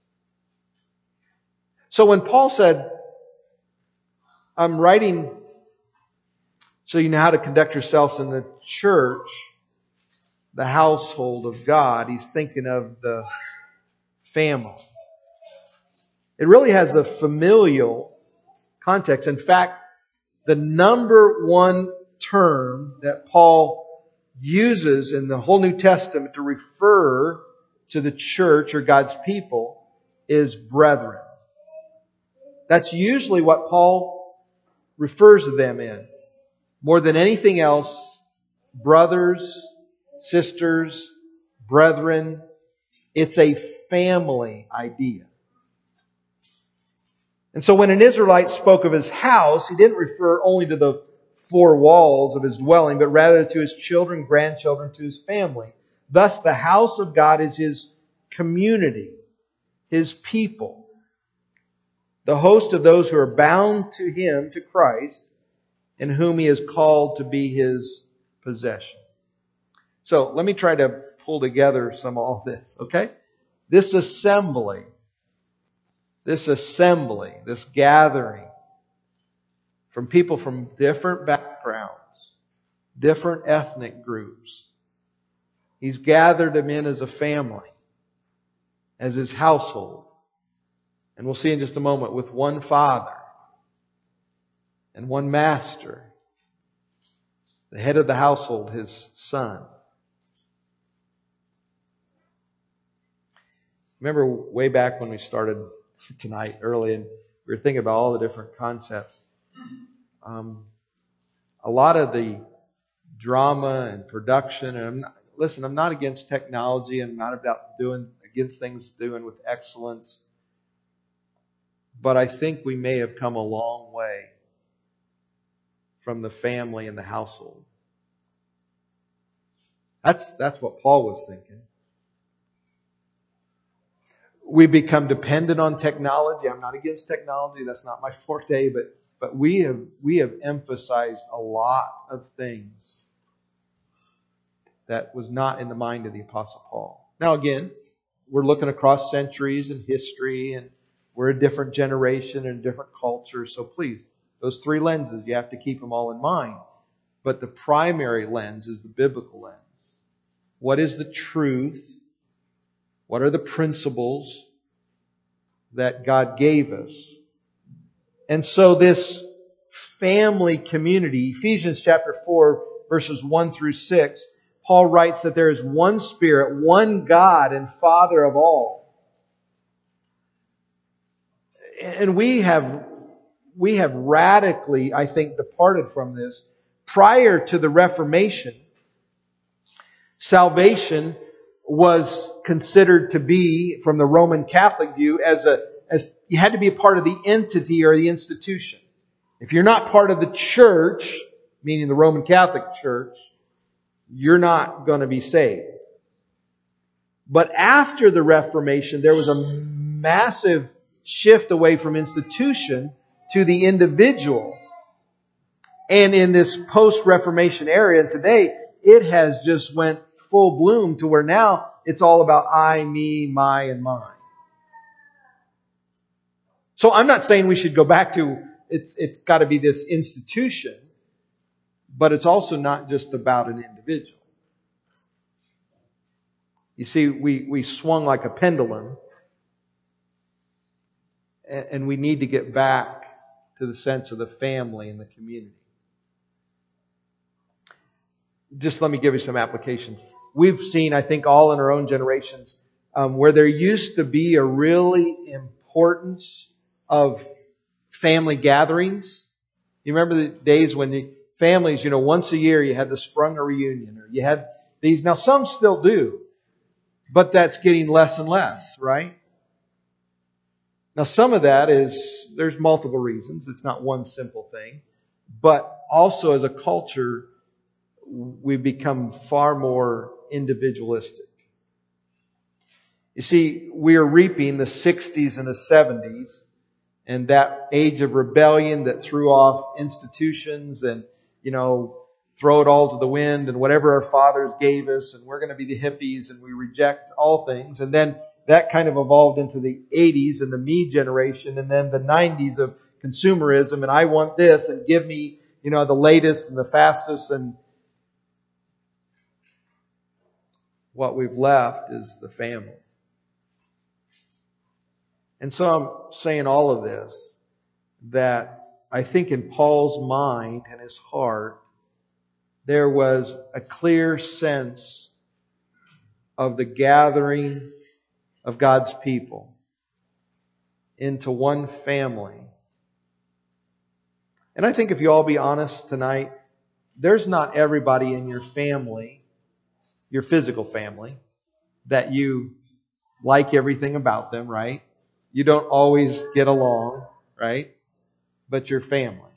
So when Paul said, I'm writing so you know how to conduct yourselves in the church, the household of God, he's thinking of the family. It really has a familial context. In fact, the number one term that Paul uses in the whole New Testament to refer to the church or God's people is brethren. That's usually what Paul refers to them in. More than anything else, brothers, sisters, brethren, it's a family idea. And so when an Israelite spoke of his house, he didn't refer only to the four walls of his dwelling, but rather to his children, grandchildren, to his family. Thus, the house of God is his community, his people, the host of those who are bound to him, to Christ, and whom he has called to be his possession. So let me try to pull together some of all this, okay? This assembly, this assembly, this gathering from people from different backgrounds, different ethnic groups. He's gathered them in as a family, as his household. And we'll see in just a moment, with one father and one master. The head of the household, his son. Remember way back when we started tonight early and we were thinking about all the different concepts. Um, a lot of the drama and production, and I'm not, listen, I'm not against technology. I'm not about doing against things doing with excellence. But I think we may have come a long way from the family and the household. That's, that's what Paul was thinking. We become dependent on technology. I'm not against technology. That's not my forte, but, but we have, we have emphasized a lot of things that was not in the mind of the Apostle Paul. Now again, we're looking across centuries and history, and we're a different generation and a different culture. So please, those three lenses, you have to keep them all in mind. But the primary lens is the biblical lens. What is the truth? What are the principles that God gave us? And so this family community, Ephesians chapter four, verses one through six, Paul writes that there is one Spirit, one God and Father of all. And we have, we have radically, I think, departed from this. Prior to the Reformation, salvation was considered to be, from the Roman Catholic view, as a as you had to be a part of the entity or the institution. If you're not part of the church, meaning the Roman Catholic Church, you're not going to be saved. But after the Reformation, there was a massive shift away from institution to the individual. And in this post-Reformation era, and today, it has just went full bloom to where now it's all about I, me, my, and mine. So I'm not saying we should go back to it's it's got to be this institution, but it's also not just about an individual. You see, we, we swung like a pendulum, and, and we need to get back to the sense of the family and the community. Just let me give you some applications. We've seen, I think, all in our own generations, um, where there used to be a really importance of family gatherings. You remember the days when the families, you know, once a year you had the Sprunger reunion, or you had these. Now some still do, but that's getting less and less, right? Now some of that is, there's multiple reasons. It's not one simple thing. But also as a culture, we've become far more individualistic. You see, we are reaping the sixties and the seventies and that age of rebellion that threw off institutions and, you know, throw it all to the wind and whatever our fathers gave us, and we're going to be the hippies and we reject all things. And then that kind of evolved into the eighties and the me generation, and then the nineties of consumerism and I want this and give me, you know, the latest and the fastest. And what we've left is the family. And so I'm saying all of this, that I think in Paul's mind and his heart, there was a clear sense of the gathering of God's people into one family. And I think if you all be honest tonight, there's not everybody in your family, your physical family, that you like everything about them, right? You don't always get along, right? But your family.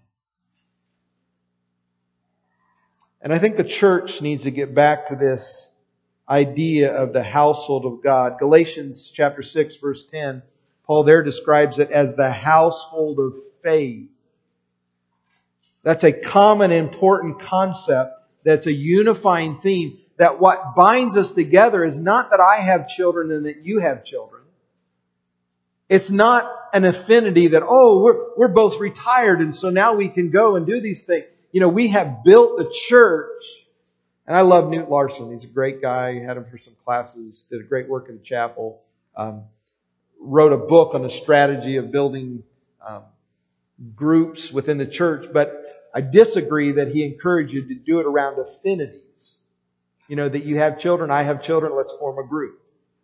And I think the church needs to get back to this idea of the household of God. Galatians chapter six verse ten, Paul there describes it as the household of faith. That's a common important concept. That's a unifying theme. That what binds us together is not that I have children and that you have children. It's not an affinity that, oh, we're, we're both retired and so now we can go and do these things. You know, we have built the church. And I love Newt Larson. He's a great guy. Had him for some classes. Did a great work in the chapel. Um, wrote a book on the strategy of building um, groups within the church. But I disagree that he encouraged you to do it around affinities. You know, that you have children, I have children, let's form a group.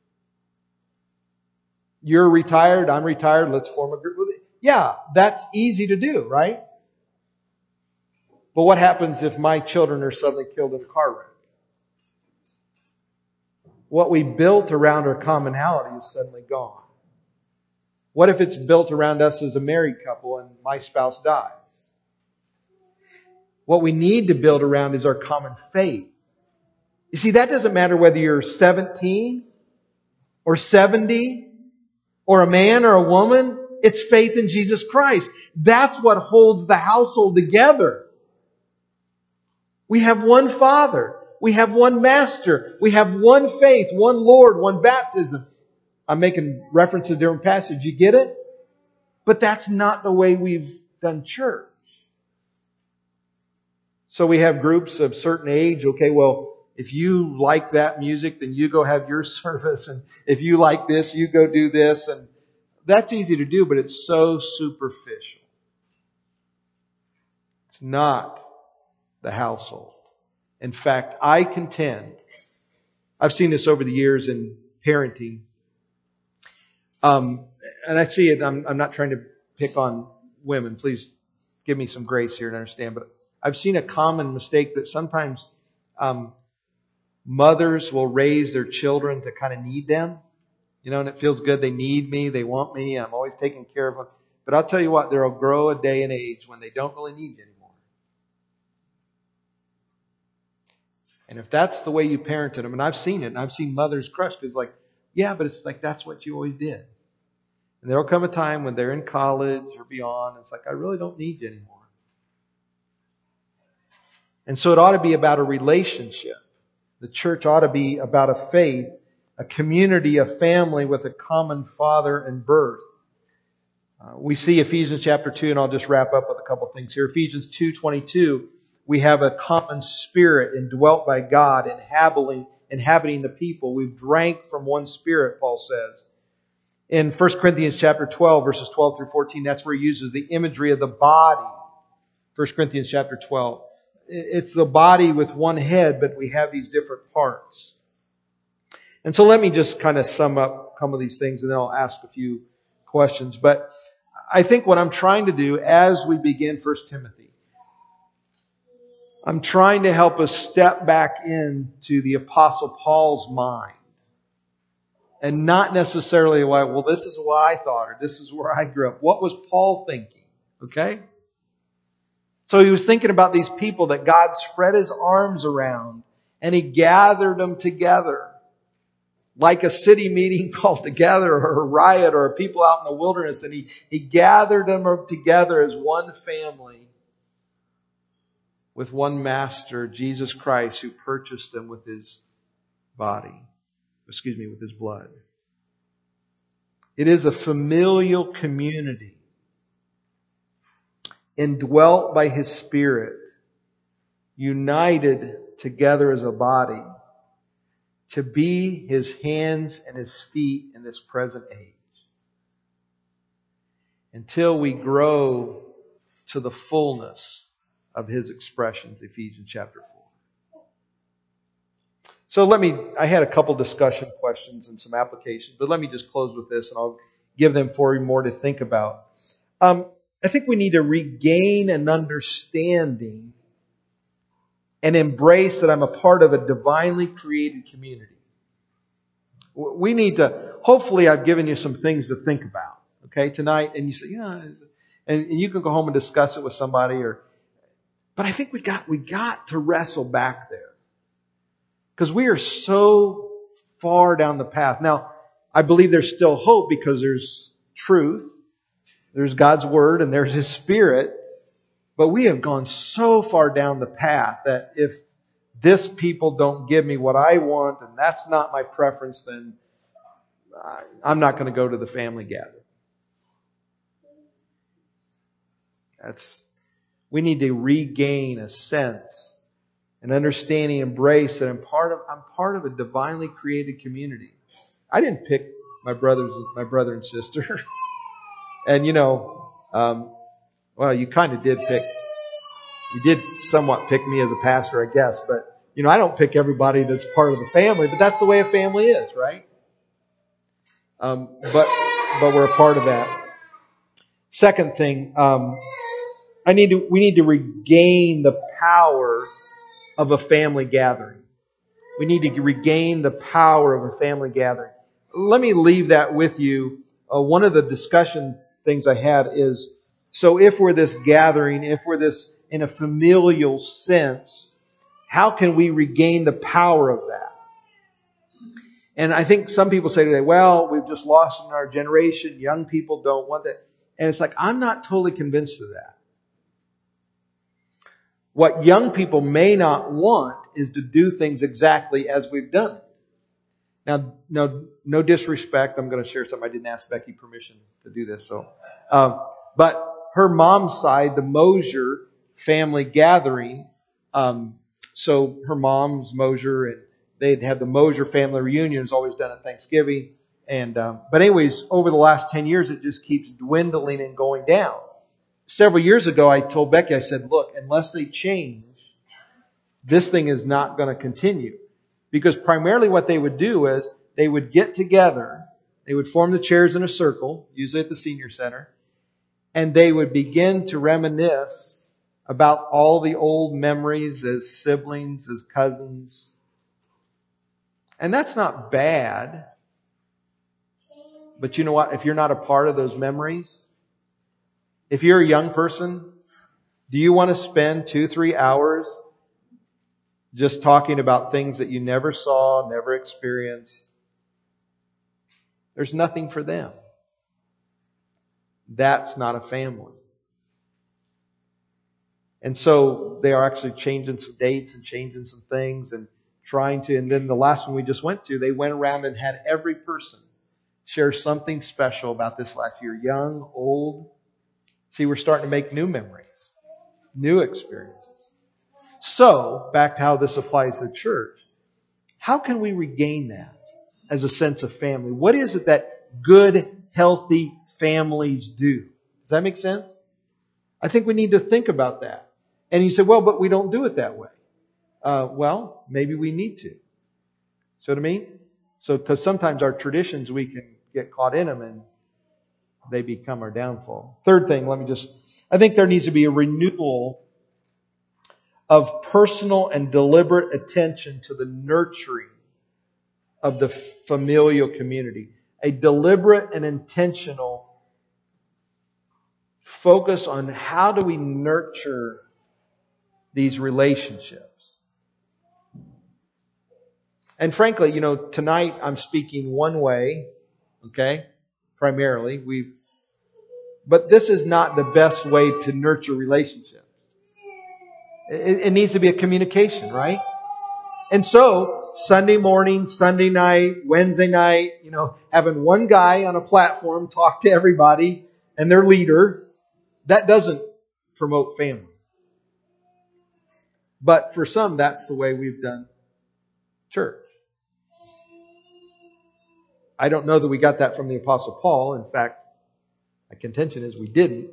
You're retired, I'm retired, let's form a group. Yeah, that's easy to do, right? But what happens if my children are suddenly killed in a car wreck? What we built around our commonality is suddenly gone. What if it's built around us as a married couple and my spouse dies? What we need to build around is our common faith. You see, that doesn't matter whether you're seventeen or seventy or a man or a woman. It's faith in Jesus Christ. That's what holds the household together. We have one Father. We have one Master. We have one faith, one Lord, one baptism. I'm making reference to different passages. You get it? But that's not the way we've done church. So we have groups of certain age. Okay, well, if you like that music, then you go have your service. And if you like this, you go do this. And that's easy to do, but it's so superficial. It's not the household. In fact, I contend, I've seen this over the years in parenting, um, and I see it, I'm, I'm not trying to pick on women. Please give me some grace here and understand, but I've seen a common mistake that sometimes um, mothers will raise their children to kind of need them. You know, and it feels good. They need me. They want me. I'm always taking care of them. But I'll tell you what, there will grow a day and age when they don't really need you anymore. And if that's the way you parented them, and I've seen it, and I've seen mothers crushed because like, yeah, but it's like that's what you always did. And there will come a time when they're in college or beyond, and it's like, I really don't need you anymore. And so it ought to be about a relationship. The church ought to be about a faith, a community, a family with a common father and birth. Uh, we see Ephesians chapter two, and I'll just wrap up with a couple things here. Ephesians two twenty-two, we have a common spirit indwelt by God, inhabiting, inhabiting the people. We've drank from one spirit, Paul says. In First Corinthians chapter twelve, verses twelve through fourteen, that's where he uses the imagery of the body. First Corinthians chapter twelve. It's the body with one head, but we have these different parts. And so let me just kind of sum up some of these things, and then I'll ask a few questions. But I think what I'm trying to do as we begin First Timothy, I'm trying to help us step back into the Apostle Paul's mind. And not necessarily, well, this is what I thought, or this is where I grew up. What was Paul thinking? Okay? So he was thinking about these people that God spread His arms around, and He gathered them together. Like a city meeting called together, or a riot, or people out in the wilderness, and He, he gathered them together as one family with one Master, Jesus Christ, who purchased them with His body. Excuse me, with His blood. It is a familial community, indwelt by His Spirit, united together as a body, to be His hands and His feet in this present age. Until we grow to the fullness of His expressions, Ephesians chapter four. So let me, I had a couple discussion questions and some applications, but let me just close with this, and I'll give them for you more to think about. Um, I think we need to regain an understanding and embrace that I'm a part of a divinely created community. We need to, hopefully I've given you some things to think about, okay, tonight, and you say, yeah, and, and you can go home and discuss it with somebody, or, but I think we got, we got to wrestle back there. Because we are so far down the path. Now, I believe there's still hope because there's truth, there's God's Word, and there's His Spirit. But we have gone so far down the path that if this people don't give me what I want, and that's not my preference, then I'm not going to go to the family gathering. That's, we need to regain a sense, an understanding, embrace that I'm part of. I'm part of a divinely created community. I didn't pick my brothers, my brother and sister, and you know, um, well, you kind of did pick. You did somewhat pick me as a pastor, I guess, but you know, I don't pick everybody that's part of the family. But that's the way a family is, right? Um, but but we're a part of that. Second thing, um, I need to. We need to regain the power of a family gathering. We need to regain the power of a family gathering. Let me leave that with you. Uh, one of the discussion things I had is, so if we're this gathering, if we're this in a familial sense, how can we regain the power of that? And I think some people say today, well, we've just lost in our generation. Young people don't want that. And it's like, I'm not totally convinced of that. What young people may not want is to do things exactly as we've done it. Now, no, no disrespect. I'm going to share something. I didn't ask Becky permission to do this. So, uh, but her mom's side, the Mosier family gathering. Um, so her mom's Mosier, and they'd had the Mosier family reunion. It's always done at Thanksgiving. And um, but anyways, over the last ten years, it just keeps dwindling and going down. Several years ago, I told Becky, I said, look, unless they change, this thing is not going to continue. Because primarily what they would do is they would get together, they would form the chairs in a circle, usually at the senior center, and they would begin to reminisce about all the old memories as siblings, as cousins. And that's not bad. But you know what? If you're not a part of those memories, if you're a young person, do you want to spend two, three hours just talking about things that you never saw, never experienced? There's nothing for them. That's not a family. And so they are actually changing some dates and changing some things and trying to. And then the last one we just went to, they went around and had every person share something special about this last year. Young, old. See, we're starting to make new memories, new experiences. So, back to how this applies to the church. How can we regain that as a sense of family? What is it that good, healthy families do? Does that make sense? I think we need to think about that. And you say, well, but we don't do it that way. Uh, well, maybe we need to. See what I mean? So, because sometimes our traditions, we can get caught in them and they become our downfall. Third thing, let me just, I think there needs to be a renewal of personal and deliberate attention to the nurturing of the familial community. A deliberate and intentional focus on how do we nurture these relationships. And frankly, you know, tonight I'm speaking one way, okay, primarily. We've, but this is not the best way to nurture relationships. It, it needs to be a communication, right? And so, Sunday morning, Sunday night, Wednesday night, you know, having one guy on a platform talk to everybody and their leader, that doesn't promote family. But for some, that's the way we've done church. I don't know that we got that from the Apostle Paul. In fact, my contention is we didn't.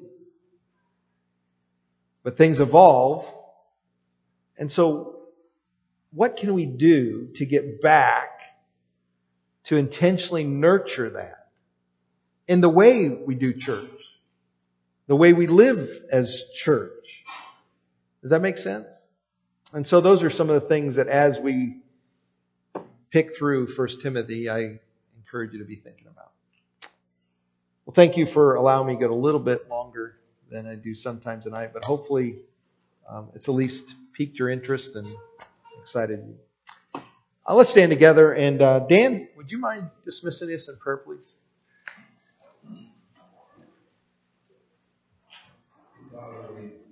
But things evolve. And so, what can we do to get back to intentionally nurture that in the way we do church? The way we live as church. Does that make sense? And so those are some of the things that as we pick through First Timothy, I encourage you to be thinking about. Well, thank you for allowing me to go a little bit longer than I do sometimes tonight, but hopefully um, it's at least piqued your interest and excited you. Uh, let's stand together. And uh, Dan, would you mind dismissing us in prayer, please? Father, we